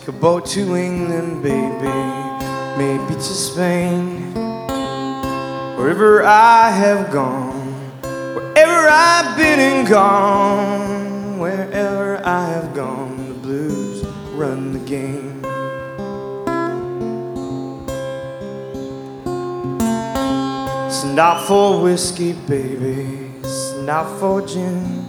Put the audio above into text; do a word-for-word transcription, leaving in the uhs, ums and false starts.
a boat to England, baby, maybe to Spain. Wherever I have gone, wherever I've been and gone, wherever I have gone, the blues run the game. It's not for whiskey, baby, it's not for gin.